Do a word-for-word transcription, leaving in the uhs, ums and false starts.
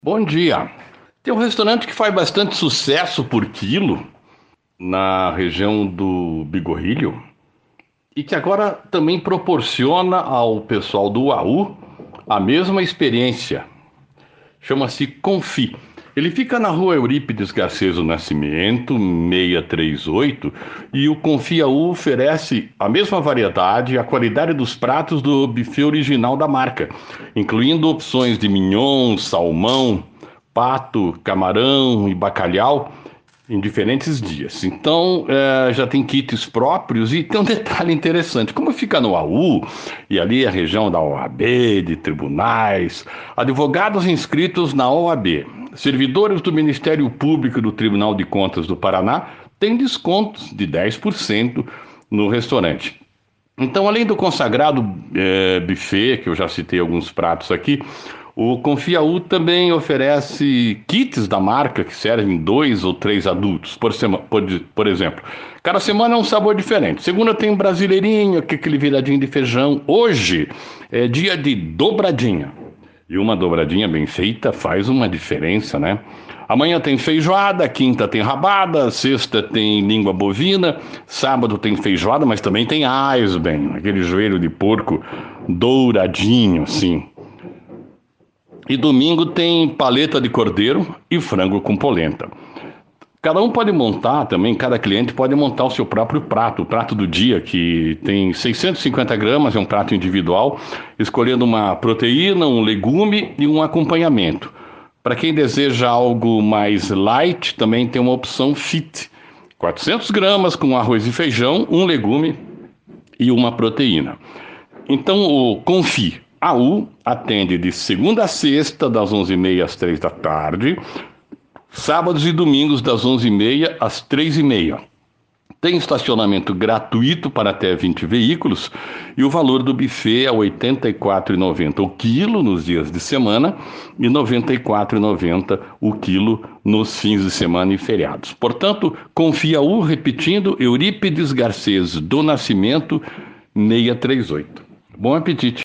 Bom dia. Tem um restaurante que faz bastante sucesso por quilo na região do Bigorrilho e que agora também proporciona ao pessoal do U A U a mesma experiência. Chama-se Confi. Ele fica na rua Eurípides Garcês do Nascimento, seiscentos e trinta e oito, e o Confi A U oferece a mesma variedade e a qualidade dos pratos do buffet original da marca, incluindo opções de mignon, salmão, pato, camarão e bacalhau em diferentes dias. Então, é, já tem kits próprios e tem um detalhe interessante. Como fica no A U, e ali é a região da O A B, de tribunais, advogados inscritos na O A B, servidores do Ministério Público e do Tribunal de Contas do Paraná têm descontos de dez por cento no restaurante. Então, além do consagrado é, buffet, que eu já citei alguns pratos aqui, o Confiaú também oferece kits da marca que servem dois ou três adultos, por, sema, por, por exemplo. Cada semana é um sabor diferente. Segunda tem um brasileirinho, que é aquele viradinho de feijão. Hoje é dia de dobradinha. E uma dobradinha bem feita faz uma diferença, né? Amanhã tem feijoada, quinta tem rabada, sexta tem língua bovina, sábado tem feijoada, mas também tem Eisbein, aquele joelho de porco douradinho, assim. E domingo tem paleta de cordeiro e frango com polenta. Cada um pode montar também, cada cliente pode montar o seu próprio prato, o prato do dia, que tem seiscentos e cinquenta gramas, é um prato individual, escolhendo uma proteína, um legume e um acompanhamento. Para quem deseja algo mais light, também tem uma opção fit, quatrocentas gramas com arroz e feijão, um legume e uma proteína. Então o Confi A U atende de segunda a sexta, das onze e meia às três da tarde, sábados e domingos das onze e meia às três e meia. Tem estacionamento gratuito para até vinte veículos e o valor do buffet é oitenta e quatro reais e noventa centavos o quilo nos dias de semana e noventa e quatro reais e noventa centavos o quilo nos fins de semana e feriados. Portanto, Confia U, repetindo, Eurípides Garcês do Nascimento, seiscentos e trinta e oito. Bom apetite!